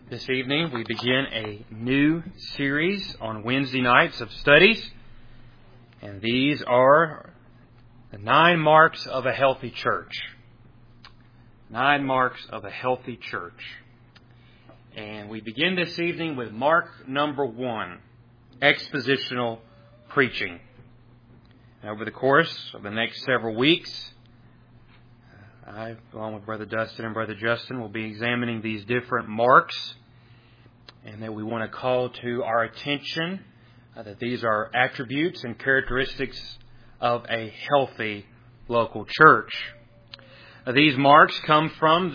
This evening we begin a new series on Wednesday nights of studies, and these are the 9 marks of a healthy church. 9 marks of a healthy church. And we begin this evening with mark number 1, expositional preaching. And over the course of the next several weeks, I, along with Brother Dustin and Brother Justin, will be examining these different marks, and that we want to call to our attention that these are attributes and characteristics of a healthy local church. These marks come from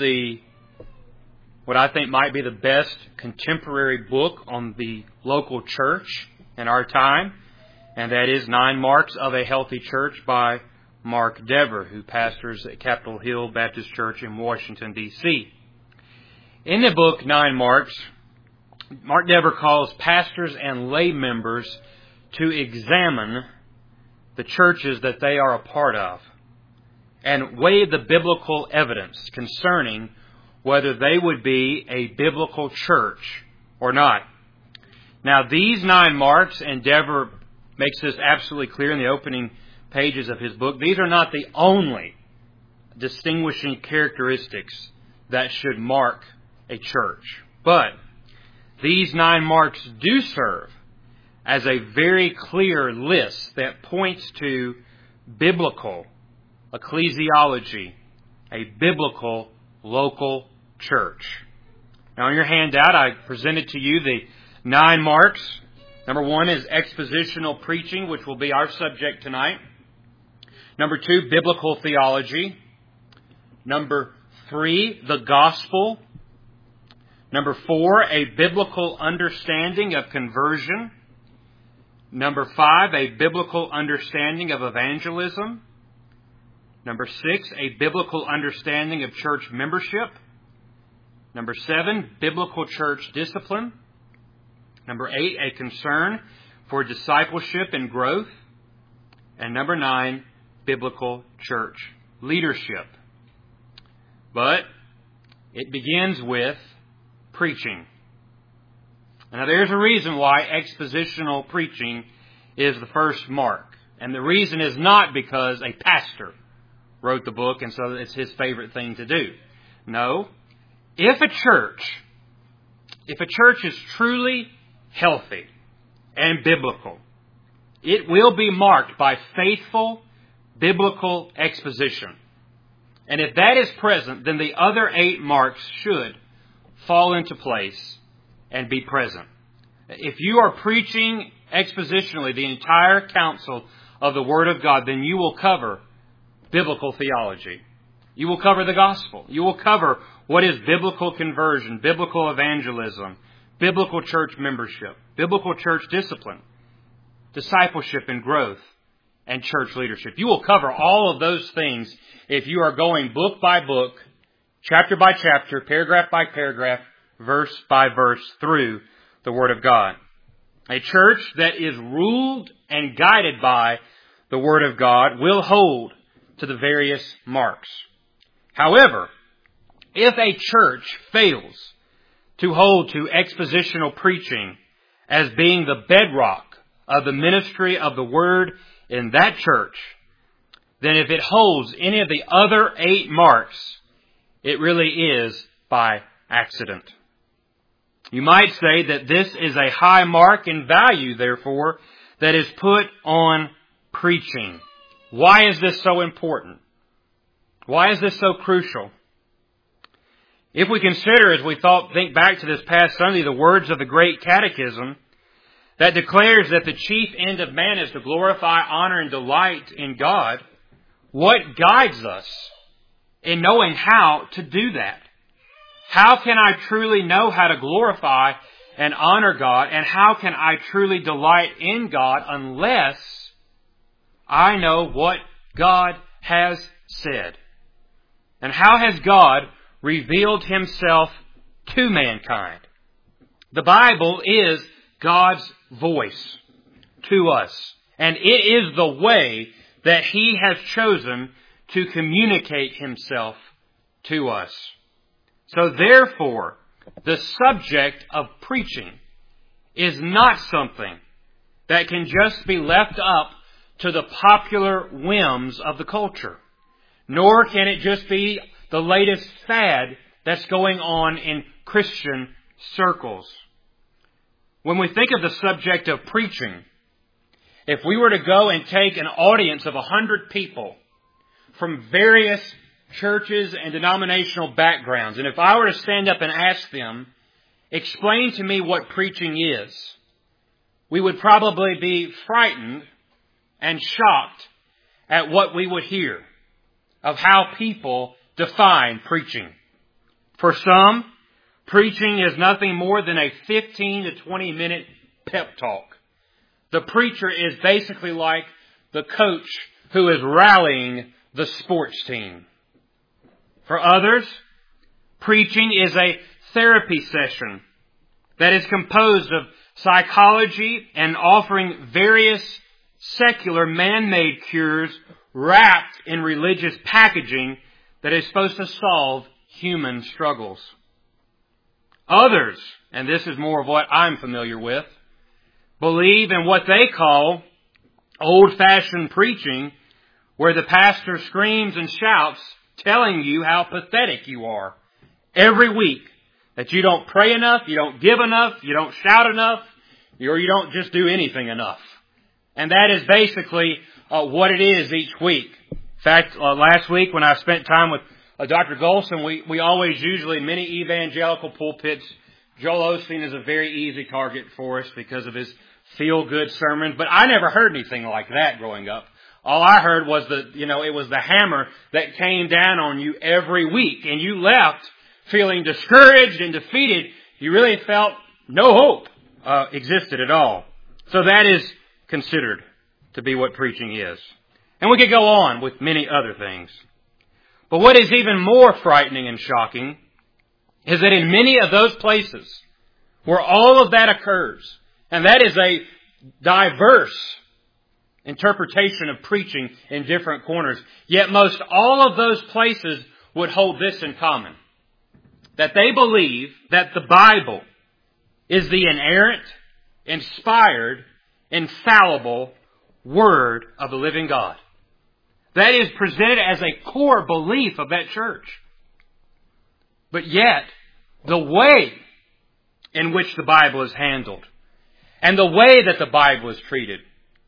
what I think might be the best contemporary book on the local church in our time, and that is 9 Marks of a Healthy Church by Mark Dever, who pastors at Capitol Hill Baptist Church in Washington, D.C. In the book 9 Marks, Mark Dever calls pastors and lay members to examine the churches that they are a part of and weigh the biblical evidence concerning whether they would be a biblical church or not. Now, these 9 marks, and Dever makes this absolutely clear in the opening pages of his book, these are not the only distinguishing characteristics that should mark a church. But these 9 marks do serve as a very clear list that points to biblical ecclesiology, a biblical local church. Now, in your handout, I presented to you the 9 marks. Number 1 is expositional preaching, which will be our subject tonight. Number 2, biblical theology. Number 3, the gospel. Number 4, a biblical understanding of conversion. Number 5, a biblical understanding of evangelism. Number 6, a biblical understanding of church membership. Number 7, biblical church discipline. Number 8, a concern for discipleship and growth. And number 9, biblical church leadership. But it begins with preaching. Now, there's a reason why expositional preaching is the first mark. And the reason is not because a pastor wrote the book and so it's his favorite thing to do. No. If a church is truly healthy and biblical, it will be marked by faithful biblical exposition. And if that is present, then the other 8 marks should fall into place and be present. If you are preaching expositionally the entire counsel of the Word of God, then you will cover biblical theology. You will cover the gospel. You will cover what is biblical conversion, biblical evangelism, biblical church membership, biblical church discipline, discipleship and growth, and church leadership. You will cover all of those things if you are going book by book, chapter by chapter, paragraph by paragraph, verse by verse through the Word of God. A church that is ruled and guided by the Word of God will hold to the various marks. However, if a church fails to hold to expositional preaching as being the bedrock of the ministry of the Word in that church, then if it holds any of the other 8 marks, it really is by accident. You might say that this is a high mark in value, therefore, that is put on preaching. Why is this so important? Why is this so crucial? If we consider, as we think back to this past Sunday, the words of the Great Catechism that declares that the chief end of man is to glorify, honor, and delight in God, what guides us in knowing how to do that? How can I truly know how to glorify and honor God? And how can I truly delight in God unless I know what God has said? And how has God revealed Himself to mankind? The Bible is God's voice to us. And it is the way that He has chosen to communicate Himself to us. So therefore, the subject of preaching is not something that can just be left up to the popular whims of the culture. Nor can it just be the latest fad that's going on in Christian circles. When we think of the subject of preaching, if we were to go and take an audience of 100 people from various churches and denominational backgrounds, and if I were to stand up and ask them, explain to me what preaching is, we would probably be frightened and shocked at what we would hear of how people define preaching. For some, preaching is nothing more than a 15 to 20 minute pep talk. The preacher is basically like the coach who is rallying the sports team. For others, preaching is a therapy session that is composed of psychology and offering various secular man-made cures wrapped in religious packaging that is supposed to solve human struggles. Others, and this is more of what I'm familiar with, believe in what they call old-fashioned preaching, where the pastor screams and shouts, telling you how pathetic you are every week, that you don't pray enough, you don't give enough, you don't shout enough, or you don't just do anything enough. And that is basically what it is each week. In fact, last week when I spent time with Dr. Golson, we always usually, in many evangelical pulpits, Joel Osteen is a very easy target for us because of his feel-good sermons. But I never heard anything like that growing up. All I heard was it was the hammer that came down on you every week. And you left feeling discouraged and defeated. You really felt no hope existed at all. So that is considered to be what preaching is. And we could go on with many other things. But what is even more frightening and shocking is that in many of those places where all of that occurs, and that is a diverse interpretation of preaching in different corners, yet most all of those places would hold this in common: that they believe that the Bible is the inerrant, inspired, infallible Word of the living God. That is presented as a core belief of that church. But yet, the way in which the Bible is handled and the way that the Bible is treated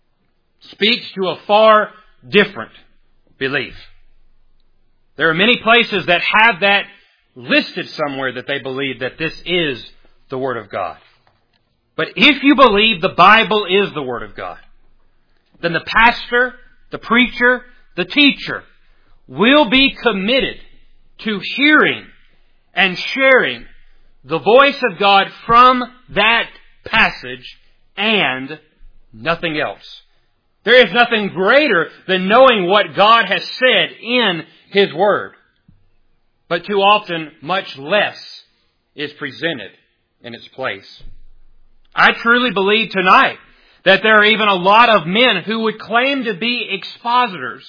speaks to a far different belief. There are many places that have that listed somewhere, that they believe that this is the Word of God. But if you believe the Bible is the Word of God, then the pastor, the preacher, the teacher will be committed to hearing and sharing the voice of God from that passage and nothing else. There is nothing greater than knowing what God has said in His Word. But too often, much less is presented in its place. I truly believe tonight that there are even a lot of men who would claim to be expositors,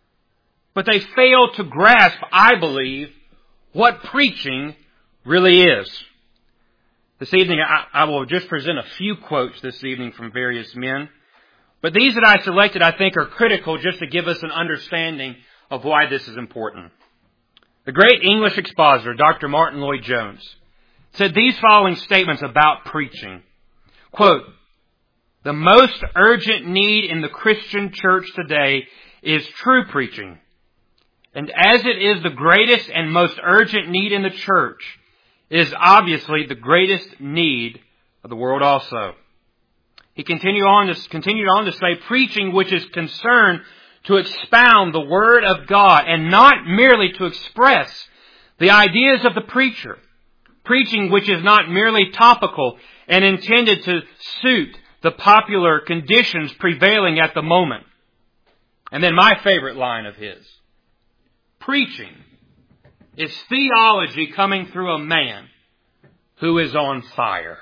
but they fail to grasp, I believe, what preaching really is. This evening, I will just present a few quotes this evening from various men. But these that I selected, I think, are critical just to give us an understanding of why this is important. The great English expositor, Dr. Martin Lloyd-Jones, said these following statements about preaching. Quote, "The most urgent need in the Christian church today is true preaching. And as it is the greatest and most urgent need in the church, it is obviously the greatest need of the world also." He continued on to say, preaching which is concerned to expound the Word of God and not merely to express the ideas of the preacher. Preaching which is not merely topical and intended to suit the popular conditions prevailing at the moment. And then my favorite line of his: preaching is theology coming through a man who is on fire.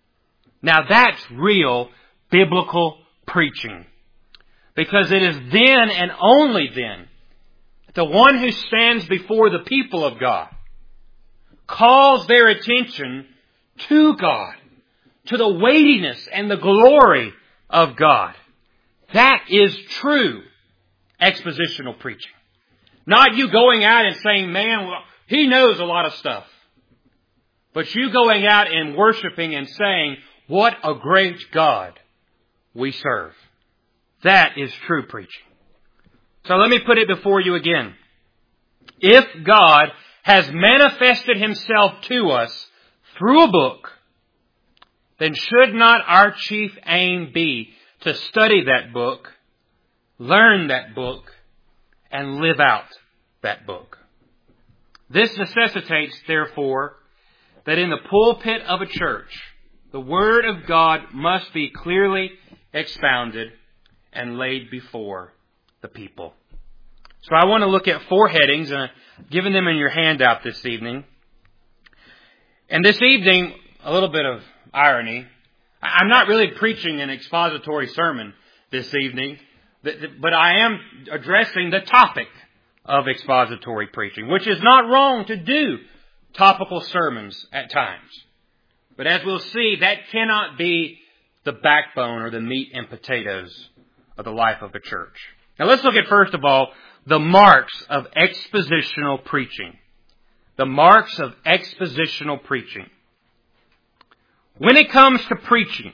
Now that's real biblical preaching. Because it is then and only then that the one who stands before the people of God calls their attention to God, to the weightiness and the glory of God. That is true expositional preaching. Not you going out and saying, man, well, he knows a lot of stuff. But you going out and worshiping and saying, what a great God we serve. That is true preaching. So let me put it before you again. If God has manifested Himself to us through a book, then should not our chief aim be to study that book, learn that book, and live out that book? This necessitates, therefore, that in the pulpit of a church, the Word of God must be clearly expounded and laid before the people. So I want to look at 4 headings, and I've given them in your handout this evening. And this evening, a little bit of irony, I'm not really preaching an expository sermon this evening, but I am addressing the topic of expository preaching, which is not wrong to do topical sermons at times. But as we'll see, that cannot be the backbone or the meat and potatoes of the life of a church. Now let's look at, first of all, the marks of expositional preaching. The marks of expositional preaching. When it comes to preaching,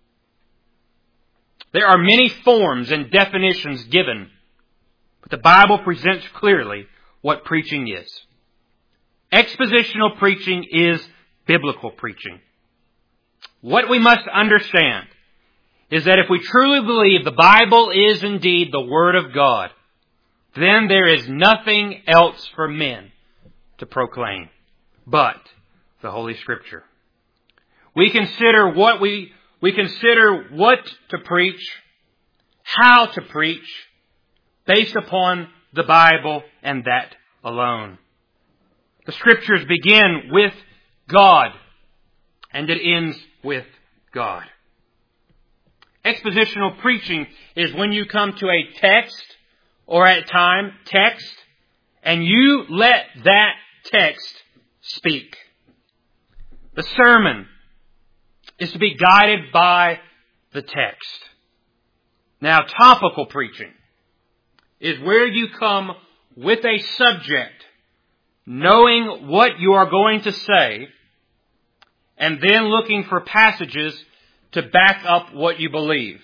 there are many forms and definitions given, but the Bible presents clearly what preaching is. Expositional preaching is biblical preaching. What we must understand is that if we truly believe the Bible is indeed the Word of God, then there is nothing else for men to proclaim but the Holy Scripture. We consider what to preach, how to preach, based upon the Bible and that alone. The Scriptures begin with God, and it ends with God. Expositional preaching is when you come to a text, or at time, text, and you let that text speak. The sermon is to be guided by the text. Now, topical preaching is where you come with a subject, knowing what you are going to say, and then looking for passages to back up what you believe.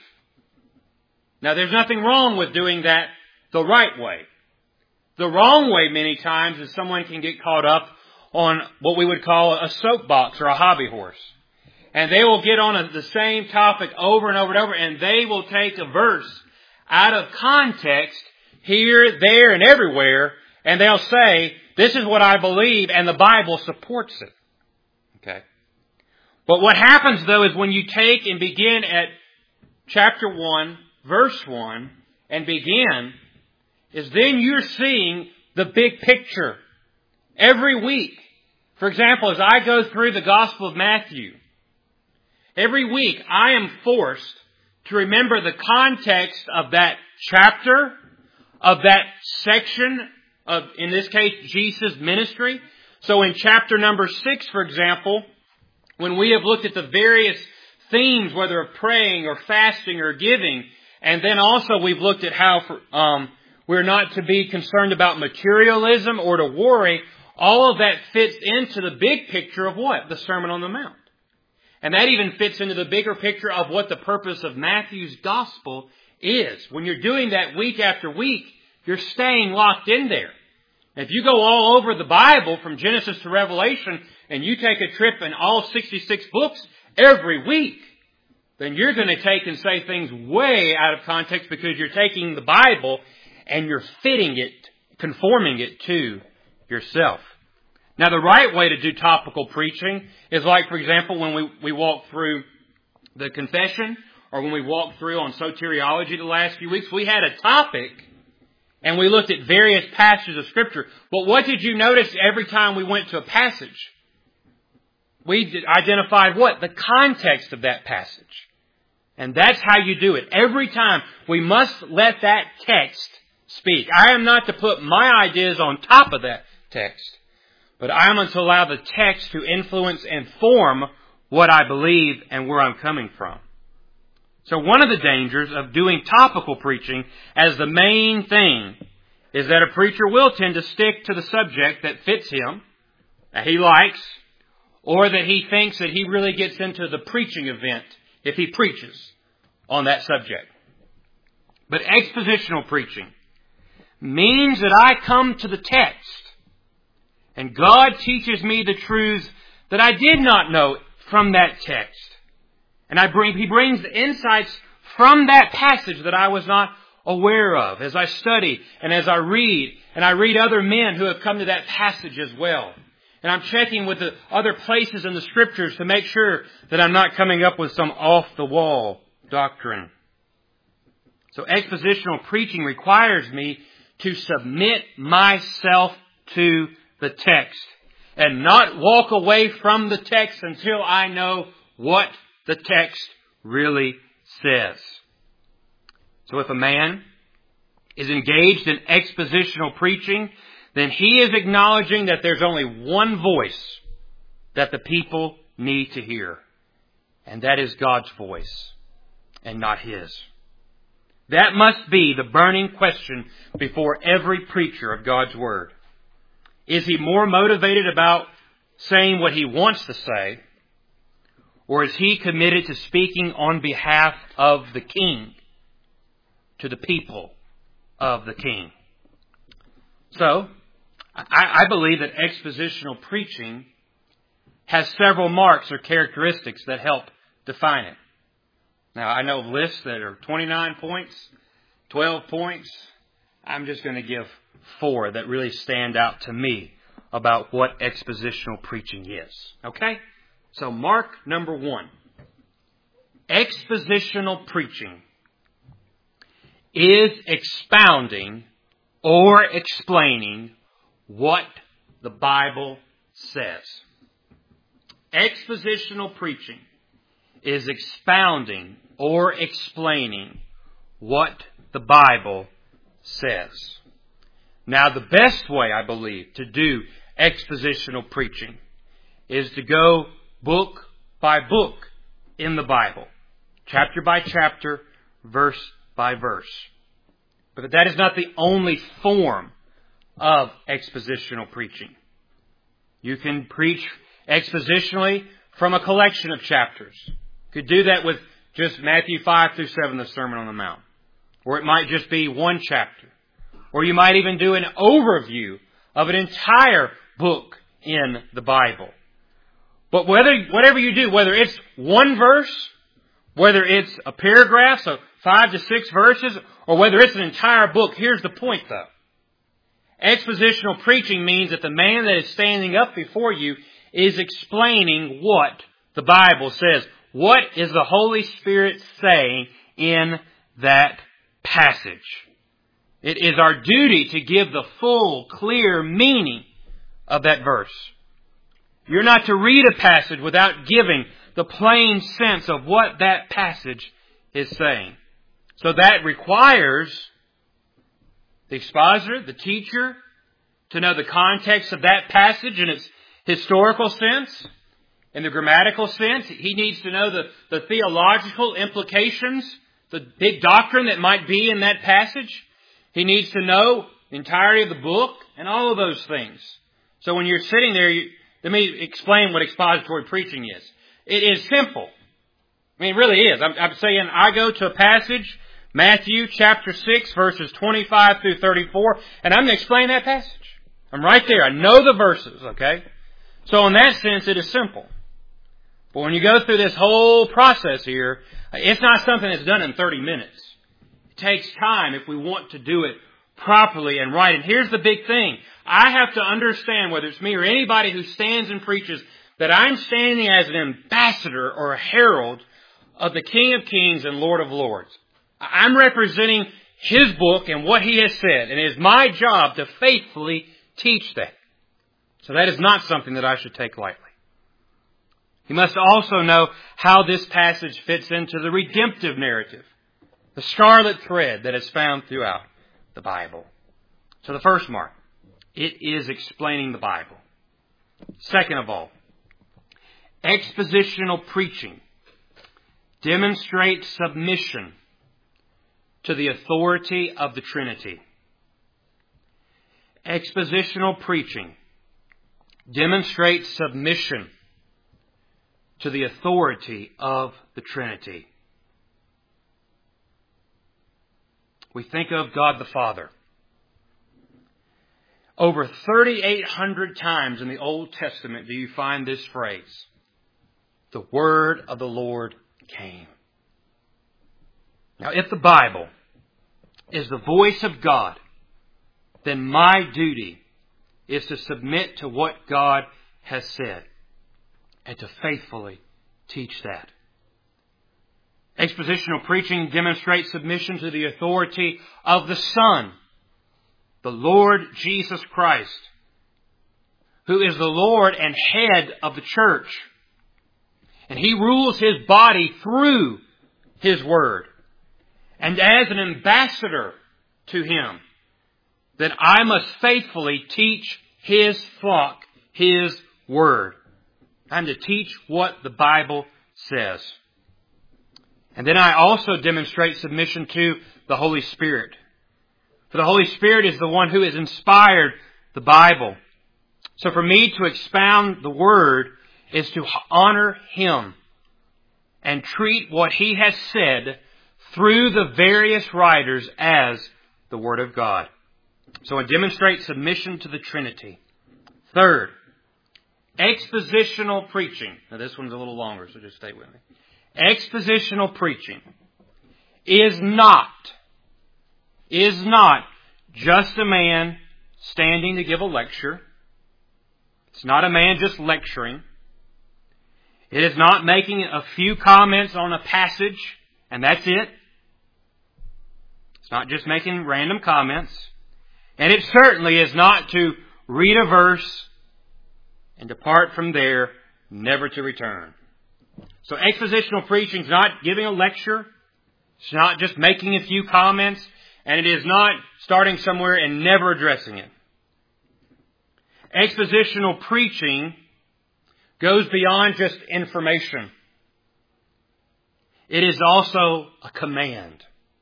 Now, there's nothing wrong with doing that the right way. The wrong way many times is someone can get caught up on what we would call a soapbox or a hobby horse. And they will get on the same topic over and over and over, and they will take a verse out of context here, there, and everywhere, and they'll say, this is what I believe, and the Bible supports it. Okay. But what happens, though, is when you take and begin at chapter 1, verse 1, and begin, is then you're seeing the big picture every week. For example, as I go through the Gospel of Matthew, every week I am forced to remember the context of that chapter, of that section of, in this case, Jesus' ministry. So in chapter number 6, for example, when we have looked at the various themes, whether of praying or fasting or giving, and then also we've looked at how we're not to be concerned about materialism or to worry, all of that fits into the big picture of what? The Sermon on the Mount. And that even fits into the bigger picture of what the purpose of Matthew's Gospel is. When you're doing that week after week, you're staying locked in there. If you go all over the Bible from Genesis to Revelation and you take a trip in all 66 books every week, then you're going to take and say things way out of context because you're taking the Bible and you're fitting it, conforming it to yourself. Now, the right way to do topical preaching is like, for example, when we walk through the confession or when we walked through on soteriology the last few weeks, we had a topic and we looked at various passages of Scripture. But what did you notice every time we went to a passage? We identified what? The context of that passage. And that's how you do it. Every time we must let that text speak. I am not to put my ideas on top of that text, but I am to allow the text to influence and form what I believe and where I'm coming from. So one of the dangers of doing topical preaching as the main thing is that a preacher will tend to stick to the subject that fits him, that he likes, or that he thinks that he really gets into the preaching event if he preaches on that subject. But expositional preaching means that I come to the text and God teaches me the truths that I did not know from that text. And He brings the insights from that passage that I was not aware of as I study and as I read. And I read other men who have come to that passage as well. And I'm checking with the other places in the Scriptures to make sure that I'm not coming up with some off-the-wall doctrine. So expositional preaching requires me to submit myself to the text and not walk away from the text until I know what the text really says. So if a man is engaged in expositional preaching, then he is acknowledging that there's only one voice that the people need to hear. And that is God's voice and not his. That must be the burning question before every preacher of God's Word. Is he more motivated about saying what he wants to say, or is he committed to speaking on behalf of the King to the people of the King? So, I believe that expositional preaching has several marks or characteristics that help define it. Now, I know lists that are 29 points, 12 points. I'm just going to give 4 that really stand out to me about what expositional preaching is. Okay? So, mark number 1. Expositional preaching is expounding or explaining what the Bible says. Expositional preaching is expounding or explaining what the Bible says. Now, the best way, I believe, to do expositional preaching is to go book by book in the Bible, chapter by chapter, verse by verse. But that is not the only form of expositional preaching. You can preach expositionally from a collection of chapters. You could do that with just Matthew 5 through 7, the Sermon on the Mount. Or it might just be one chapter. Or you might even do an overview of an entire book in the Bible. But whatever you do, whether it's one verse, whether it's a paragraph, so 5 to 6 verses, or whether it's an entire book, here's the point though. Expositional preaching means that the man that is standing up before you is explaining what the Bible says. What is the Holy Spirit saying in that passage? It is our duty to give the full, clear meaning of that verse. You're not to read a passage without giving the plain sense of what that passage is saying. So that requires the expositor, the teacher, to know the context of that passage in its historical sense, in the grammatical sense. He needs to know the theological implications, the big doctrine that might be in that passage. He needs to know the entirety of the book and all of those things. So when you're sitting there, let me explain what expository preaching is. It is simple. I mean, it really is. I'm saying I go to a passage, Matthew chapter 6, verses 25 through 34, and I'm going to explain that passage. I'm right there. I know the verses, okay? So in that sense, it is simple. But when you go through this whole process here, it's not something that's done in 30 minutes. It takes time if we want to do it properly and right. And here's the big thing. I have to understand, whether it's me or anybody who stands and preaches, that I'm standing as an ambassador or a herald of the King of Kings and Lord of Lords. I'm representing His book and what He has said, and it is my job to faithfully teach that. So that is not something that I should take lightly. You must also know how this passage fits into the redemptive narrative, the scarlet thread that is found throughout the Bible. So the first mark, it is explaining the Bible. Second of all, Expositional preaching demonstrates submission to the authority of the Trinity. Expositional preaching demonstrates submission to the authority of the Trinity. We think of God the Father. Over 3,800 times in the Old Testament do you find this phrase, "The word of the Lord came." Now, if the Bible is the voice of God, then my duty is to submit to what God has said and to faithfully teach that. Expositional preaching demonstrates submission to the authority of the Son, the Lord Jesus Christ, who is the Lord and head of the church. And He rules His body through His Word. And as an ambassador to Him, then I must faithfully teach His flock His Word. I'm to teach what the Bible says. And then I also demonstrate submission to the Holy Spirit. For the Holy Spirit is the one who has inspired the Bible. So for me to expound the Word is to honor Him and treat what He has said through the various writers as the Word of God. So I demonstrate submission to the Trinity. Third, expositional preaching. Now this one's a little longer, so just stay with me. Expositional preaching is not just a man standing to give a lecture. It's not a man just lecturing. It is not making a few comments on a passage, and that's it. It's not just making random comments. And it certainly is not to read a verse and depart from there, never to return. So expositional preaching is not giving a lecture. It's not just making a few comments. And it is not starting somewhere and never addressing it. Expositional preaching goes beyond just information. It is also a command.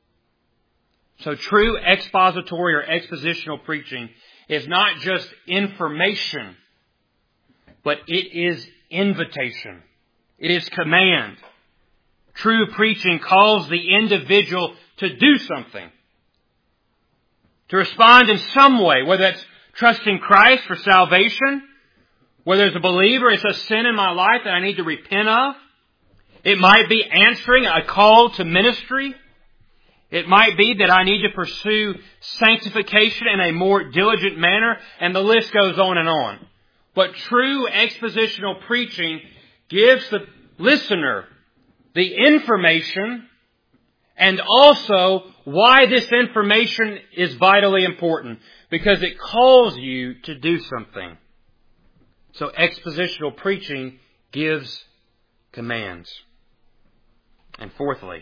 So true expository or expositional preaching is not just information, but it is invitation. It is command. True preaching calls the individual to do something. To respond in some way, whether that's trusting Christ for salvation, whether as a believer it's a sin in my life that I need to repent of. It might be answering a call to ministry. It might be that I need to pursue sanctification in a more diligent manner, and the list goes on and on. But true expositional preaching gives the listener the information and also why this information is vitally important, because it calls you to do something. So expositional preaching gives commands. And fourthly,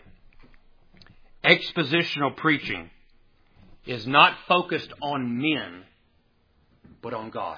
expositional preaching is not focused on men, but on God.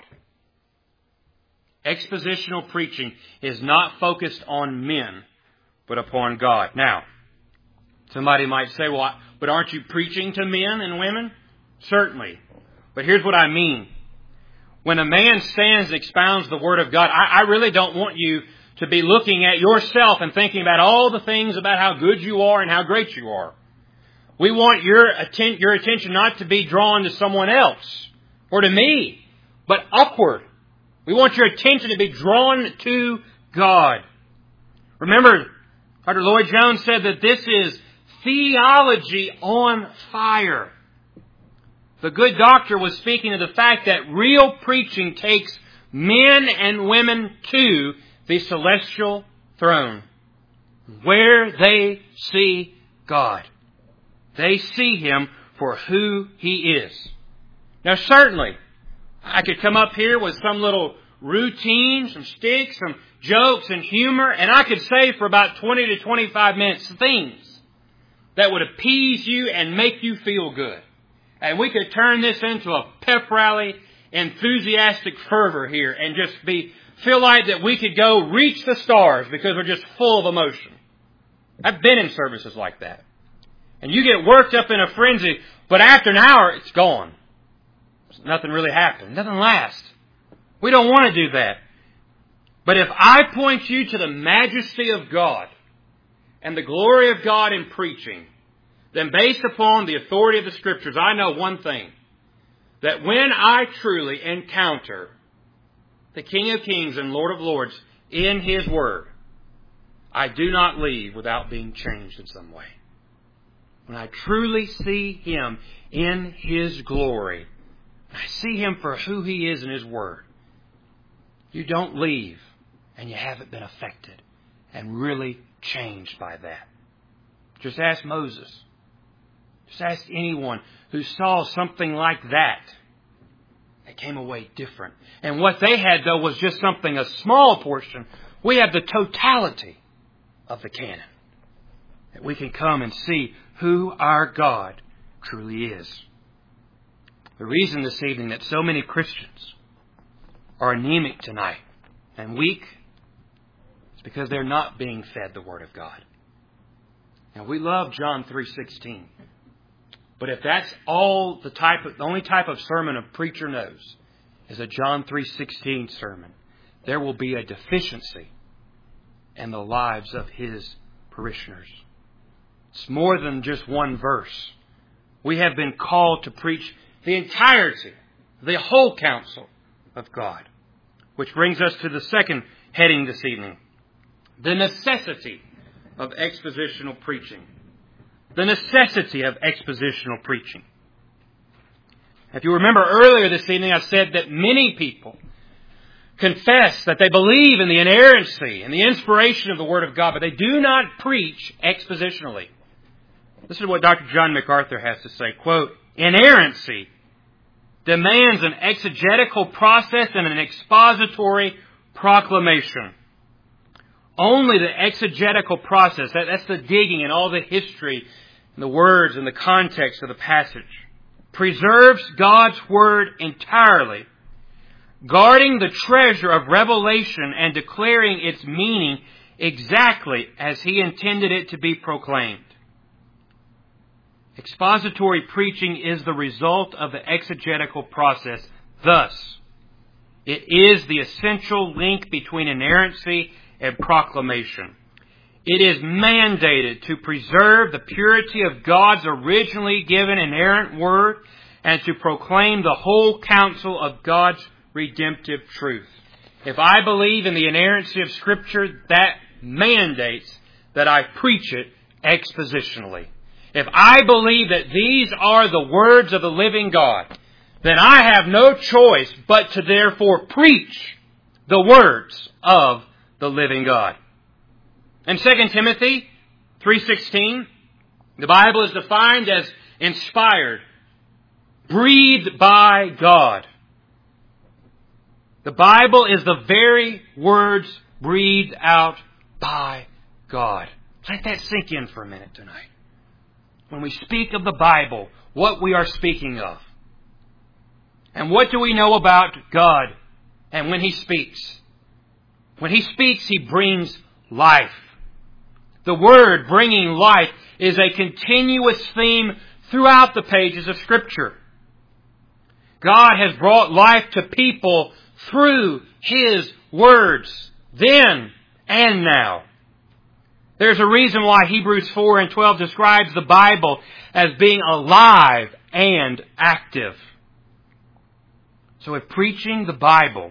Expositional preaching is not focused on men, but upon God. Now, somebody might say, well, but aren't you preaching to men and women? Certainly. But here's what I mean. When a man stands and expounds the Word of God, I really don't want you to be looking at yourself and thinking about all the things about how good you are and how great you are. We want your attention not to be drawn to someone else or to me, but upward. We want your attention to be drawn to God. Remember, Dr. Lloyd Jones said that this is theology on fire. The good doctor was speaking of the fact that real preaching takes men and women to the celestial throne, where they see God. They see Him for who He is. Now certainly, I could come up here with some little routine, some sticks, some jokes and humor, and I could say for about 20 to 25 minutes things that would appease you and make you feel good. And we could turn this into a pep rally enthusiastic fervor here and just feel like that we could go reach the stars because we're just full of emotion. I've been in services like that. And you get worked up in a frenzy, but after an hour, it's gone. Nothing really happened. Nothing lasts. We don't want to do that. But if I point you to the majesty of God and the glory of God in preaching, then based upon the authority of the Scriptures, I know one thing. That when I truly encounter the King of Kings and Lord of Lords in His Word, I do not leave without being changed in some way. When I truly see Him in His glory, I see Him for who He is in His Word, you don't leave and you haven't been affected and really changed by that. Just ask Moses. Just ask anyone who saw something like that. They came away different. And what they had, though, was just something, a small portion. We have the totality of the canon. That we can come and see who our God truly is. The reason this evening that so many Christians are anemic tonight and weak is because they're not being fed the Word of God. Now, we love John 3:16. But if that's all the only type of sermon a preacher knows is a John 3:16 sermon, there will be a deficiency in the lives of his parishioners. It's more than just one verse. We have been called to preach the entirety, the whole counsel of God. Which brings us to the second heading this evening. The necessity of expositional preaching. The necessity of expositional preaching. If you remember earlier this evening, I said that many people confess that they believe in the inerrancy and the inspiration of the Word of God, but they do not preach expositionally. This is what Dr. John MacArthur has to say. Quote, inerrancy demands an exegetical process and an expository proclamation. Only the exegetical process, that's the digging and all the history and the words and the context of the passage, preserves God's Word entirely, guarding the treasure of revelation and declaring its meaning exactly as He intended it to be proclaimed. Expository preaching is the result of the exegetical process. Thus, it is the essential link between inerrancy and proclamation. It is mandated to preserve the purity of God's originally given inerrant Word and to proclaim the whole counsel of God's redemptive truth. If I believe in the inerrancy of Scripture, that mandates that I preach it expositionally. If I believe that these are the words of the living God, then I have no choice but to therefore preach the words of the living God. In 2 Timothy 3:16, the Bible is defined as inspired, breathed by God. The Bible is the very words breathed out by God. Let that sink in for a minute tonight. When we speak of the Bible, what we are speaking of. And what do we know about God and when He speaks? When He speaks, He brings life. The Word bringing life is a continuous theme throughout the pages of Scripture. God has brought life to people through His words, then and now. There's a reason why Hebrews 4:12 describes the Bible as being alive and active. So if preaching the Bible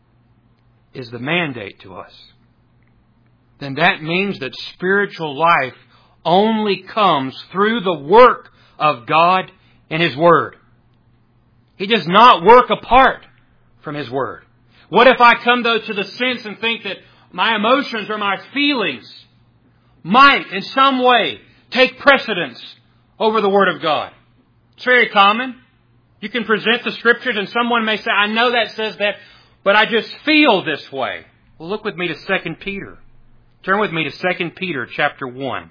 is the mandate to us, then that means that spiritual life only comes through the work of God and His Word. He does not work apart from His Word. What if I come, though, to the sense and think that my emotions or my feelings might, in some way, take precedence over the Word of God? It's very common. You can present the Scriptures and someone may say, I know that says that, but I just feel this way. Well, look with me to 2 Peter. Turn with me to 2 Peter chapter 1.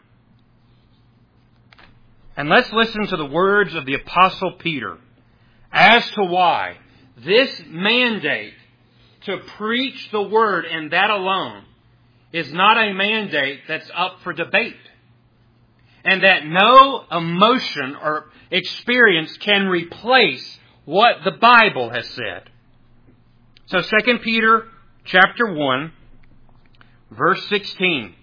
And let's listen to the words of the Apostle Peter as to why this mandate to preach the Word and that alone is not a mandate that's up for debate. And that no emotion or experience can replace what the Bible has said. So 2 Peter chapter 1, verse 16.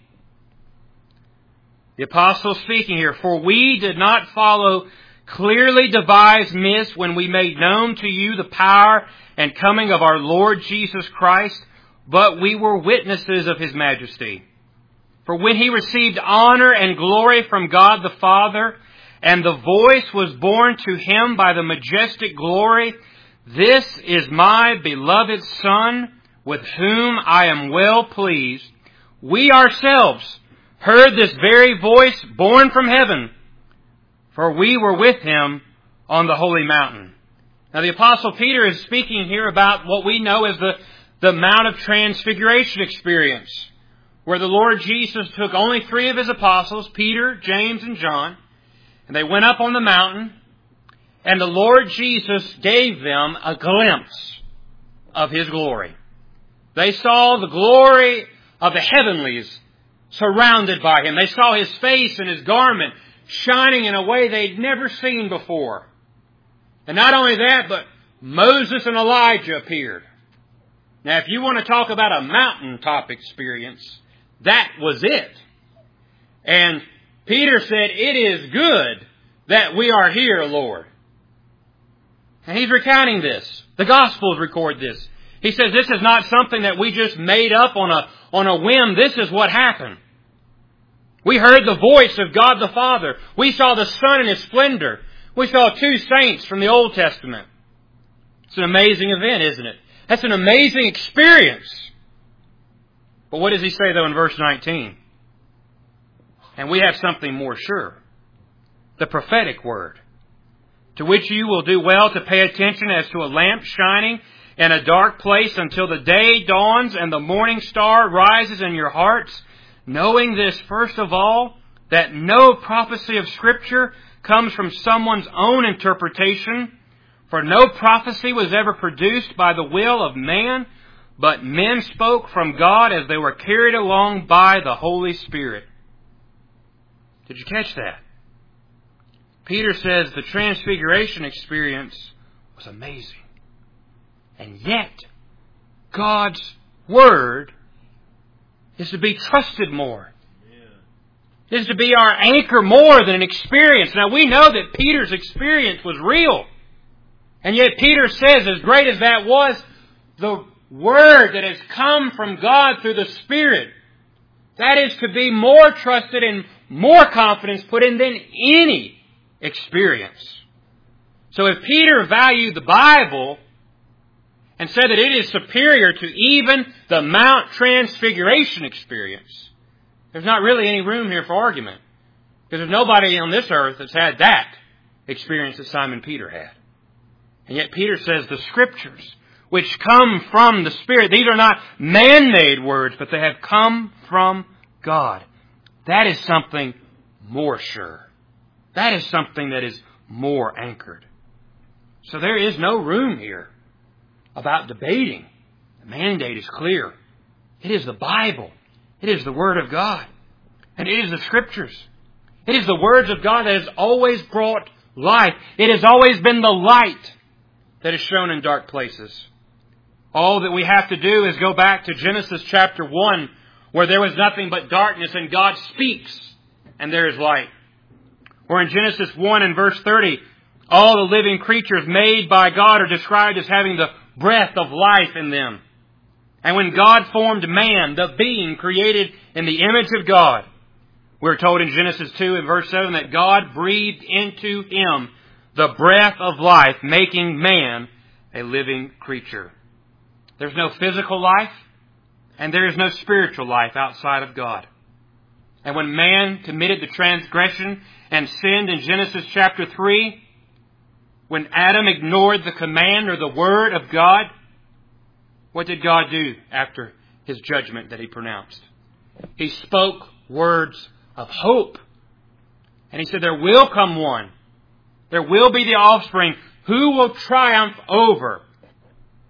The apostle speaking here, "For we did not follow clearly devised myths when we made known to you the power and coming of our Lord Jesus Christ, but we were witnesses of His majesty. For when He received honor and glory from God the Father, and the voice was borne to Him by the majestic glory, 'This is my beloved Son, with whom I am well pleased,' we ourselves heard this very voice borne from heaven, for we were with Him on the holy mountain." Now the Apostle Peter is speaking here about what we know as the Mount of Transfiguration experience, where the Lord Jesus took only 3 of His apostles, Peter, James, and John, and they went up on the mountain, and the Lord Jesus gave them a glimpse of His glory. They saw the glory of the heavenlies surrounded by Him. They saw His face and His garment shining in a way they'd never seen before. And not only that, but Moses and Elijah appeared. Now, if you want to talk about a mountaintop experience, that was it. And Peter said, "It is good that we are here, Lord." And he's recounting this. The Gospels record this. He says this is not something that we just made up on a whim. This is what happened. We heard the voice of God the Father. We saw the Son in His splendor. We saw 2 saints from the Old Testament. It's an amazing event, isn't it? That's an amazing experience. But what does he say, though, in verse 19? "And we have something more sure, the prophetic word, to which you will do well to pay attention as to a lamp shining in a dark place until the day dawns and the morning star rises in your hearts, knowing this first of all, that no prophecy of Scripture comes from someone's own interpretation, for no prophecy was ever produced by the will of man, but men spoke from God as they were carried along by the Holy Spirit." Did you catch that? Peter says the Transfiguration experience was amazing. And yet, God's Word is to be trusted more. It is to be our anchor more than an experience. Now, we know that Peter's experience was real. And yet Peter says, as great as that was, the Word that has come from God through the Spirit, that is to be more trusted and more confidence put in than any experience. So if Peter valued the Bible and said that it is superior to even the Mount Transfiguration experience, there's not really any room here for argument. Because there's nobody on this earth that's had that experience that Simon Peter had. And yet Peter says the Scriptures, which come from the Spirit, these are not man-made words, but they have come from God. That is something more sure. That is something that is more anchored. So there is no room here about debating. The mandate is clear. It is the Bible. It is the Word of God. And it is the Scriptures. It is the words of God that has always brought life. It has always been the light that is shown in dark places. All that we have to do is go back to Genesis chapter 1, where there was nothing but darkness and God speaks and there is light. Or in Genesis 1 and verse 30, all the living creatures made by God are described as having the breath of life in them. And when God formed man, the being created in the image of God, we're told in Genesis 2 and verse 7 that God breathed into him the breath of life, making man a living creature. There's no physical life, and there is no spiritual life outside of God. And when man committed the transgression and sinned in Genesis chapter 3, when Adam ignored the command or the word of God, what did God do after his judgment that he pronounced? He spoke words of hope. And he said, there will come one. There will be the offspring who will triumph over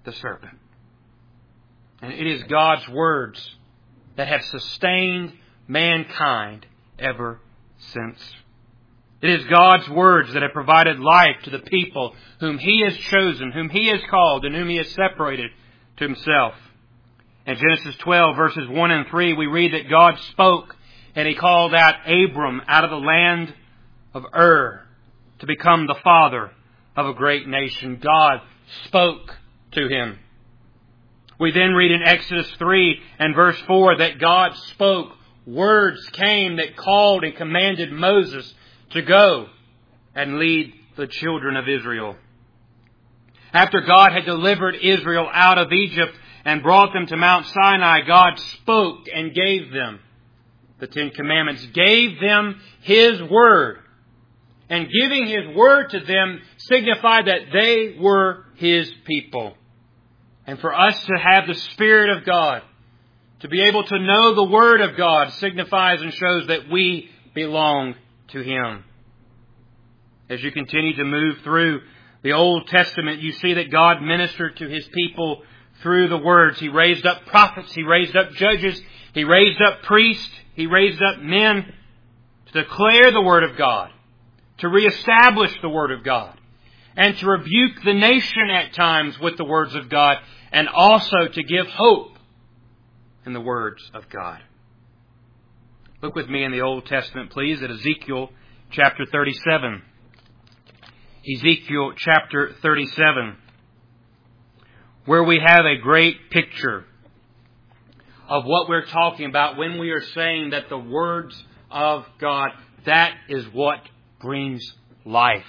the serpent. And it is God's words that have sustained mankind ever since. It is God's words that have provided life to the people whom He has chosen, whom He has called, and whom He has separated to Himself. In Genesis 12, verses 1 and 3, we read that God spoke and He called out Abram out of the land of Ur to become the father of a great nation. God spoke to him. We then read in Exodus 3 and verse 4 that God spoke. Words came that called and commanded Moses to go and lead the children of Israel. After God had delivered Israel out of Egypt and brought them to Mount Sinai, God spoke and gave them the Ten Commandments, gave them His Word. And giving His Word to them signified that they were His people. And for us to have the Spirit of God, to be able to know the Word of God, signifies and shows that we belong to Him. As you continue to move through the Old Testament, you see that God ministered to His people through the words. He raised up prophets. He raised up judges. He raised up priests. He raised up men to declare the Word of God, to reestablish the Word of God, and to rebuke the nation at times with the words of God, and also to give hope in the words of God. Look with me in the Old Testament, please, at Ezekiel chapter 37. Ezekiel chapter 37, where we have a great picture of what we're talking about when we are saying that the words of God, that is what brings life.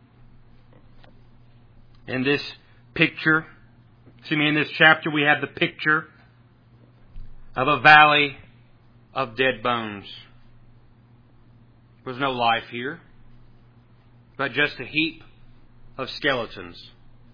In this picture, in this chapter, we have the picture of a valley of dead bones. There was no life here, but just a heap of skeletons.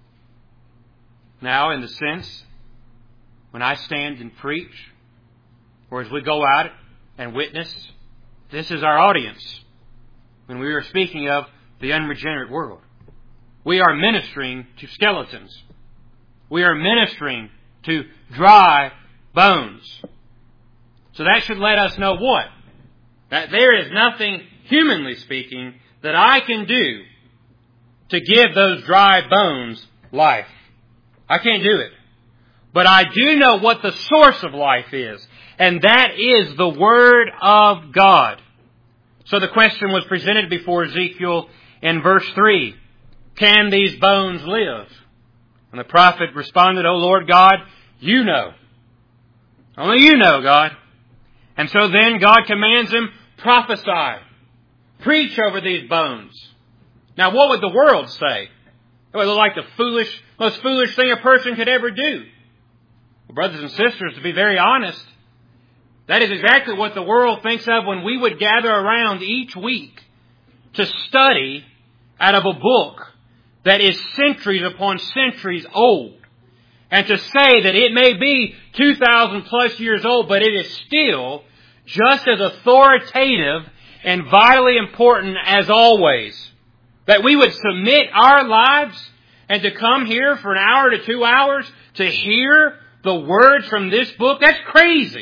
Now, in the sense, when I stand and preach, or as we go out and witness, this is our audience. When we are speaking of the unregenerate world, we are ministering to skeletons. We are ministering to dry bones. So that should let us know what? That there is nothing, humanly speaking, that I can do to give those dry bones life. I can't do it. But I do know what the source of life is, and that is the Word of God. So the question was presented before Ezekiel in verse 3. Can these bones live? And the prophet responded, O Lord God, You know. Only You know, God. And so then God commands him, prophesy. Preach over these bones. Now what would the world say? It would look like the most foolish thing a person could ever do. Well, brothers and sisters, to be very honest, that is exactly what the world thinks of when we would gather around each week to study out of a book that is centuries upon centuries old. And to say that it may be 2,000 plus years old, but it is still just as authoritative and vitally important as always. That we would submit our lives and to come here for an hour to 2 hours to hear the words from this book, that's crazy.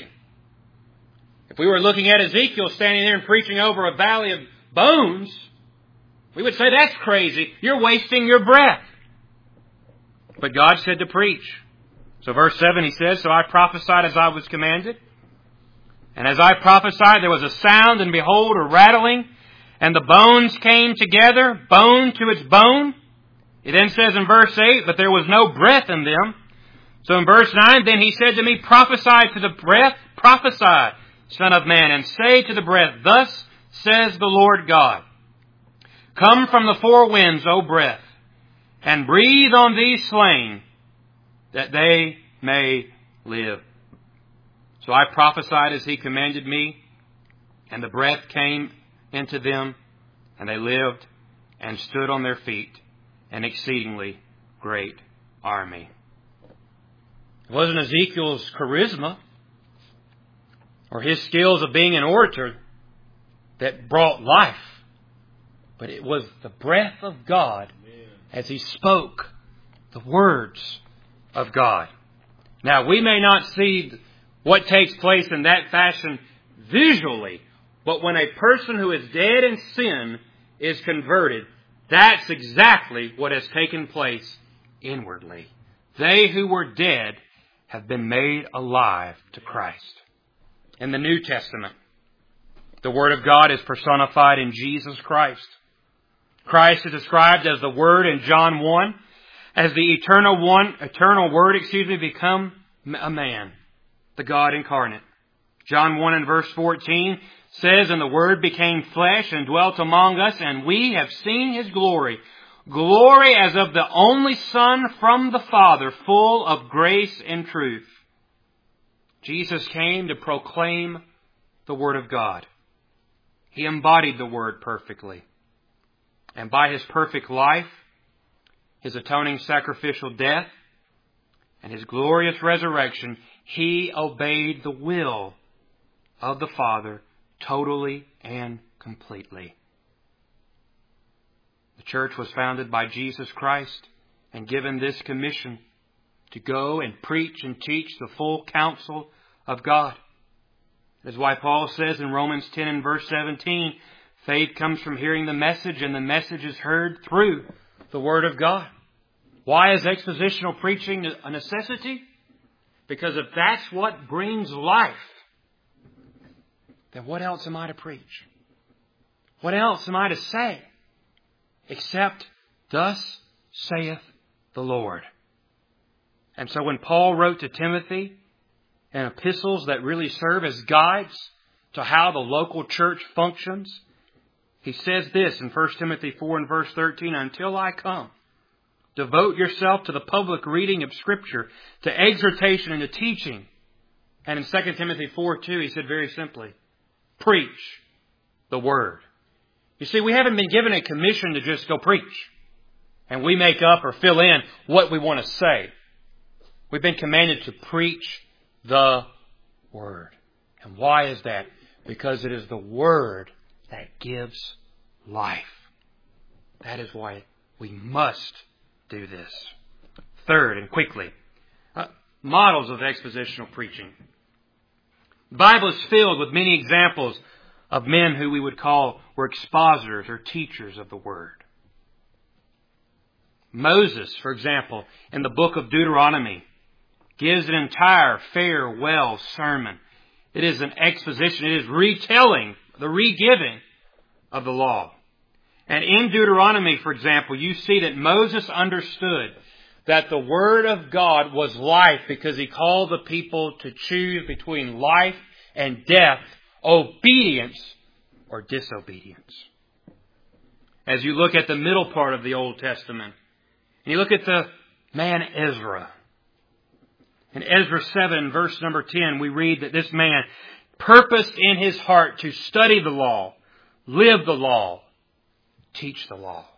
If we were looking at Ezekiel standing there and preaching over a valley of bones, we would say, that's crazy. You're wasting your breath. But God said to preach. So verse 7, he says, So I prophesied as I was commanded. And as I prophesied, there was a sound, and behold, a rattling, and the bones came together, bone to its bone. It then says in verse 8, but there was no breath in them. So in verse 9, then he said to me, Prophesy to the breath, prophesy, Son of man, and say to the breath, Thus says the Lord God, Come from the four winds, O breath, and breathe on these slain, that they may live. So I prophesied as he commanded me, and the breath came into them, and they lived and stood on their feet, an exceedingly great army. It wasn't Ezekiel's charisma or his skills of being an orator that brought life, but it was the breath of God as he spoke the words of God. Now, we may not see what takes place in that fashion visually, but when a person who is dead in sin is converted, that's exactly what has taken place inwardly. They who were dead have been made alive to Christ. In the New Testament, the Word of God is personified in Jesus Christ. Christ is described as the Word in John 1, as the eternal Word, become a man, the God incarnate. John 1 and verse 14 says, "And the Word became flesh and dwelt among us, and we have seen His glory. Glory as of the only Son from the Father, full of grace and truth." Jesus came to proclaim the Word of God. He embodied the Word perfectly. And by His perfect life, His atoning sacrificial death, and His glorious resurrection, He obeyed the will of the Father totally and completely. The church was founded by Jesus Christ and given this commission to go and preach and teach the full counsel of God. That's why Paul says in Romans 10 and verse 17, faith comes from hearing the message, and the message is heard through the Word of God. Why is expositional preaching a necessity? Because if that's what brings life, then what else am I to preach? What else am I to say? Except, "Thus saith the Lord." And so when Paul wrote to Timothy in epistles that really serve as guides to how the local church functions, he says this in 1 Timothy 4 and verse 13, "Until I come, devote yourself to the public reading of Scripture, to exhortation and to teaching." And in 2 Timothy 4:2, he said very simply, "Preach the Word." You see, we haven't been given a commission to just go preach, and we make up or fill in what we want to say. We've been commanded to preach the Word. And why is that? Because it is the Word that gives life. That is why we must do this. Third, and quickly, models of expositional preaching. The Bible is filled with many examples of men who we would call were expositors or teachers of the Word. Moses, for example, in the book of Deuteronomy, gives an entire farewell sermon. It is an exposition. It is retelling, the re-giving of the law. And in Deuteronomy, for example, you see that Moses understood that the Word of God was life because he called the people to choose between life and death, obedience or disobedience. As you look at the middle part of the Old Testament, and you look at the man Ezra. In Ezra 7, verse number 10, we read that this man purposed in his heart to study the law, live the law, teach the law.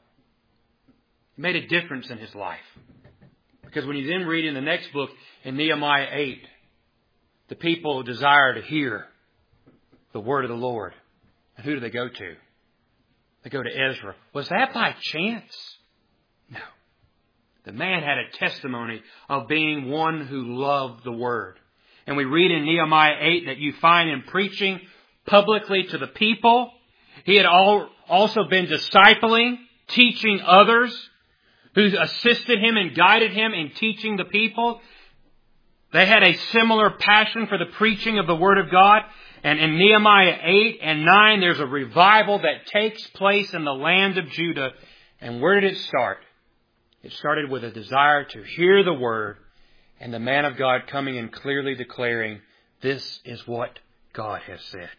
It made a difference in his life. Because when you then read in the next book, in Nehemiah 8, the people desire to hear the word of the Lord. And who do they go to? They go to Ezra. Was that by chance? No. The man had a testimony of being one who loved the Word. And we read in Nehemiah 8 that you find him preaching publicly to the people. He had also been discipling, teaching others who assisted him and guided him in teaching the people. They had a similar passion for the preaching of the Word of God. And in Nehemiah 8 and 9, there's a revival that takes place in the land of Judah. And where did it start? It started with a desire to hear the Word and the man of God coming and clearly declaring, this is what God has said.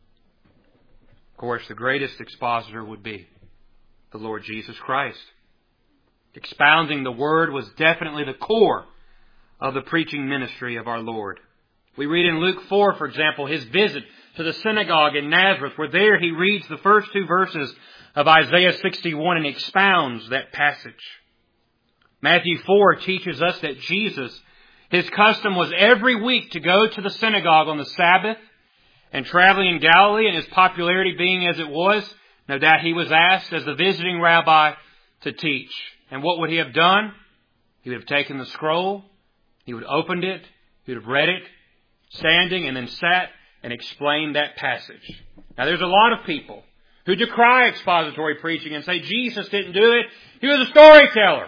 Of course, the greatest expositor would be the Lord Jesus Christ. Expounding the Word was definitely the core of the preaching ministry of our Lord. We read in Luke 4, for example, his visit to the synagogue in Nazareth, where there he reads the first two verses of Isaiah 61 and expounds that passage. Matthew 4 teaches us that Jesus, his custom was every week to go to the synagogue on the Sabbath, and traveling in Galilee and his popularity being as it was, no doubt he was asked as the visiting rabbi to teach. And what would he have done? He would have taken the scroll He would have opened it, he would have read it, standing, and then sat and explained that passage. Now there's a lot of people who decry expository preaching and say Jesus didn't do it, he was a storyteller.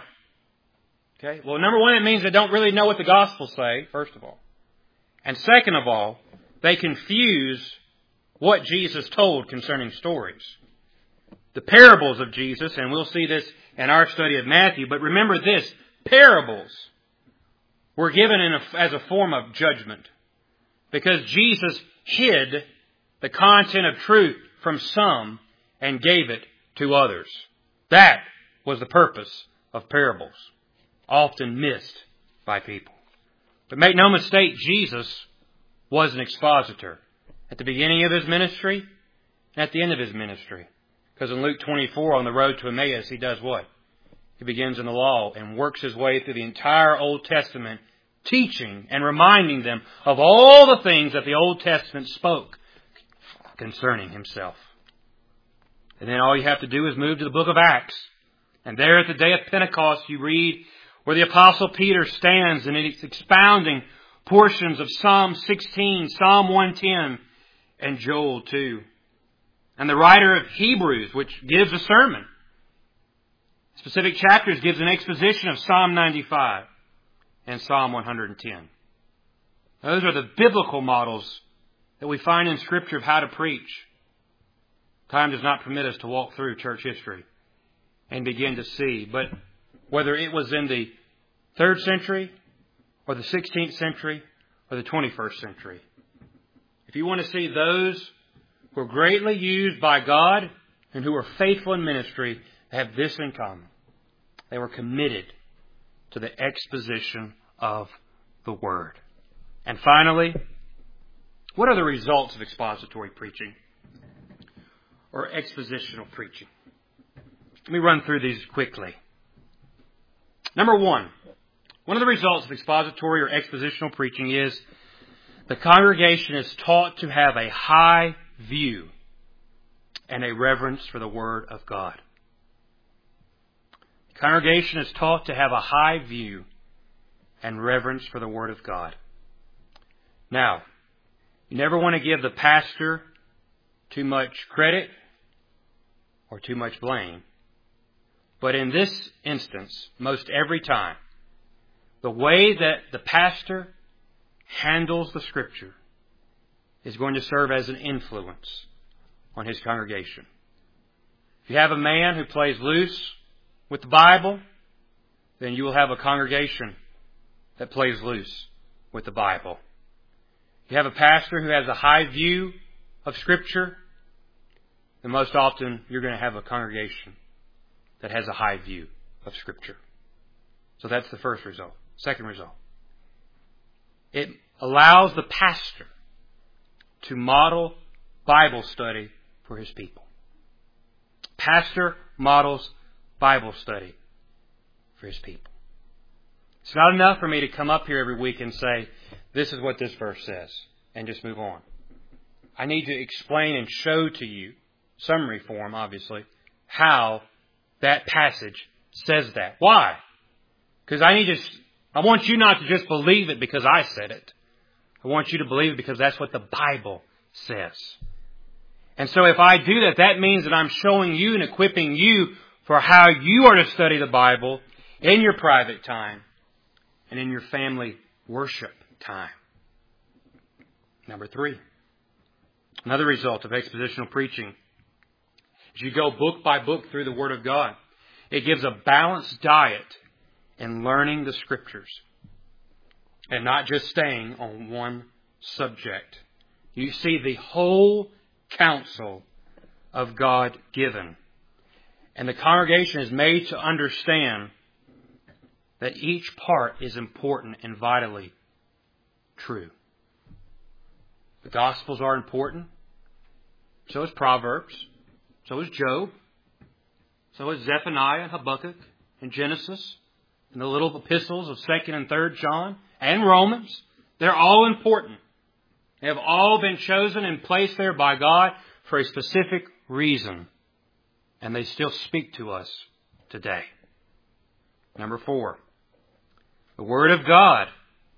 Okay? Well, number one, it means they don't really know what the Gospels say, first of all. And second of all, they confuse what Jesus told concerning stories. The parables of Jesus, and we'll see this in our study of Matthew, but remember this, parables were given as a form of judgment because Jesus hid the content of truth from some and gave it to others. That was the purpose of parables, often missed by people. But make no mistake, Jesus was an expositor at the beginning of his ministry and at the end of his ministry. Because in Luke 24, on the road to Emmaus, he does what? He begins in the law and works his way through the entire Old Testament, teaching and reminding them of all the things that the Old Testament spoke concerning himself. And then all you have to do is move to the book of Acts. And there at the day of Pentecost, you read where the Apostle Peter stands and it's expounding portions of Psalm 16, Psalm 110, and Joel 2. And the writer of Hebrews, which gives a sermon, specific chapters, gives an exposition of Psalm 95 and Psalm 110. Those are the biblical models that we find in Scripture of how to preach. Time does not permit us to walk through church history and begin to see. But whether it was in the 3rd century or the 16th century or the 21st century, if you want to see those who are greatly used by God and who are faithful in ministry, have this in common. They were committed to the exposition of the Word. And finally, what are the results of expository preaching or expositional preaching? Let me run through these quickly. Number one of the results of expository or expositional preaching is the congregation is taught to have a high view and a reverence for the Word of God. The congregation is taught to have a high view and reverence for the Word of God. Now, you never want to give the pastor too much credit or too much blame. But in this instance, most every time, the way that the pastor handles the Scripture is going to serve as an influence on his congregation. If you have a man who plays loose with the Bible, then you will have a congregation that plays loose with the Bible. If you have a pastor who has a high view of Scripture, then most often you're going to have a congregation that has a high view of Scripture. So that's the first result. Second result. It allows the pastor to model Bible study for his people. Pastor models Bible study for his people. It's not enough for me to come up here every week and say, this is what this verse says, and just move on. I need to explain and show to you, summary form obviously, how that passage says that. Why? Because I want you not to just believe it because I said it. I want you to believe it because that's what the Bible says. And so if I do that, that means that I'm showing you and equipping you for how you are to study the Bible in your private time and in your family worship time. Number 3. Another result of expositional preaching. As you go book by book through the Word of God, it gives a balanced diet in learning the Scriptures and not just staying on one subject. You see the whole counsel of God given. And the congregation is made to understand that each part is important and vitally true. The Gospels are important. So is Proverbs. So is Job. So is Zephaniah and Habakkuk and Genesis and the little epistles of 2nd and 3rd John and Romans. They're all important. They have all been chosen and placed there by God for a specific reason. And they still speak to us today. Number 4. The Word of God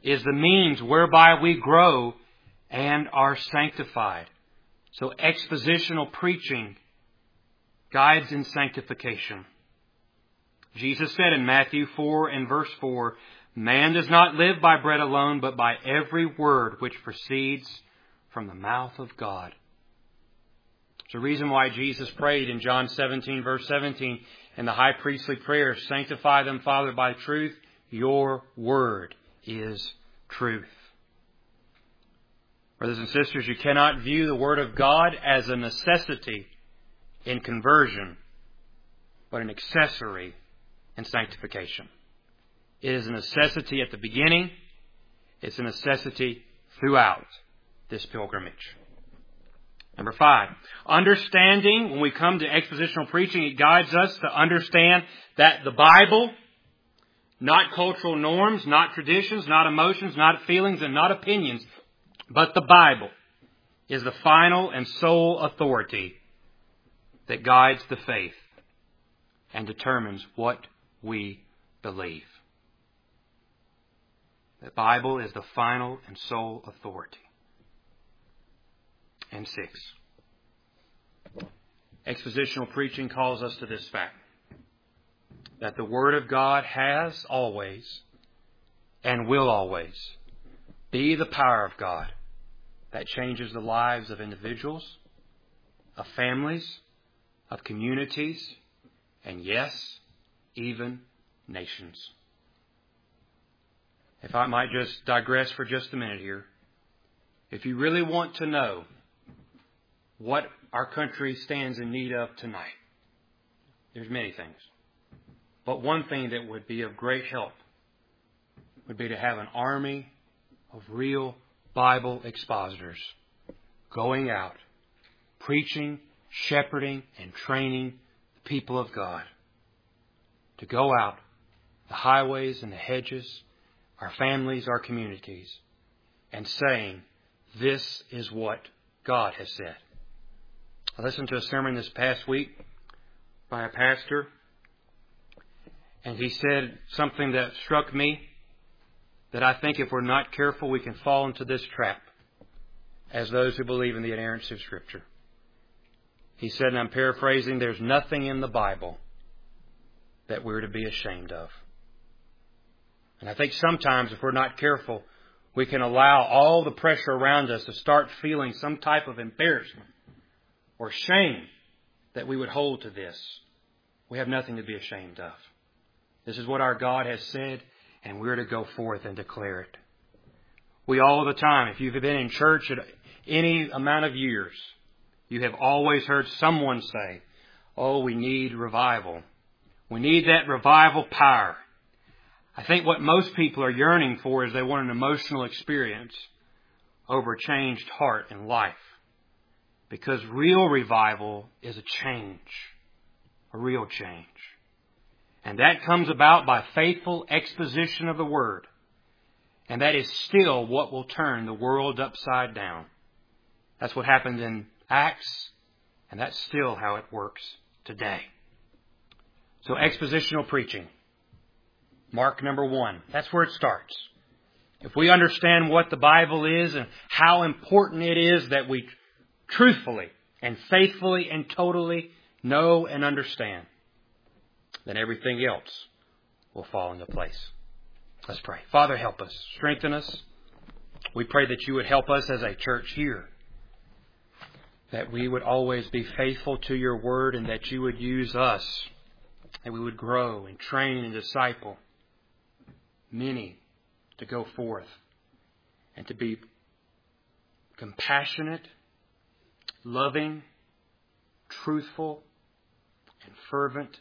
is the means whereby we grow and are sanctified. So expositional preaching guides in sanctification. Jesus said in Matthew 4 and verse 4, "Man does not live by bread alone, but by every word which proceeds from the mouth of God." It's the reason why Jesus prayed in John 17 verse 17 in the high priestly prayer, "Sanctify them, Father, by truth. Your word is truth." Brothers and sisters, you cannot view the Word of God as a necessity in conversion, but an accessory in sanctification. It is a necessity at the beginning. It's a necessity throughout this pilgrimage. Number 5, understanding. When we come to expositional preaching, it guides us to understand that the Bible, not cultural norms, not traditions, not emotions, not feelings, and not opinions, but the Bible is the final and sole authority that guides the faith and determines what we believe. The Bible is the final and sole authority. And 6, expositional preaching calls us to this fact, that the Word of God has always and will always be the power of God that changes the lives of individuals, of families, of communities, and yes, even nations. If I might just digress for just a minute here. If you really want to know what our country stands in need of tonight, there's many things. But one thing that would be of great help would be to have an army of real Bible expositors going out, preaching, shepherding, and training the people of God to go out the highways and the hedges, our families, our communities, and saying, "This is what God has said." I listened to a sermon this past week by a pastor, and he said something that struck me, that I think if we're not careful, we can fall into this trap as those who believe in the inerrancy of Scripture. He said, and I'm paraphrasing, "There's nothing in the Bible that we're to be ashamed of." And I think sometimes if we're not careful, we can allow all the pressure around us to start feeling some type of embarrassment or shame that we would hold to this. We have nothing to be ashamed of. This is what our God has said, and we're to go forth and declare it. We all the time, if you've been in church at any amount of years, you have always heard someone say, "Oh, we need revival. We need that revival power." I think what most people are yearning for is they want an emotional experience over a changed heart and life. Because real revival is a change, a real change. And that comes about by faithful exposition of the Word. And that is still what will turn the world upside down. That's what happened in Acts, and that's still how it works today. So expositional preaching. Mark number 1. That's where it starts. If we understand what the Bible is and how important it is that we truthfully and faithfully and totally know and understand, then everything else will fall into place. Let's pray. Father, help us. Strengthen us. We pray that you would help us as a church here, that we would always be faithful to your word and that you would use us, that we would grow and train and disciple many to go forth and to be compassionate, loving, truthful, and fervent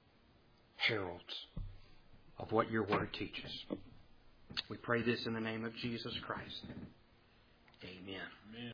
heralds of what your word teaches. We pray this in the name of Jesus Christ. Amen.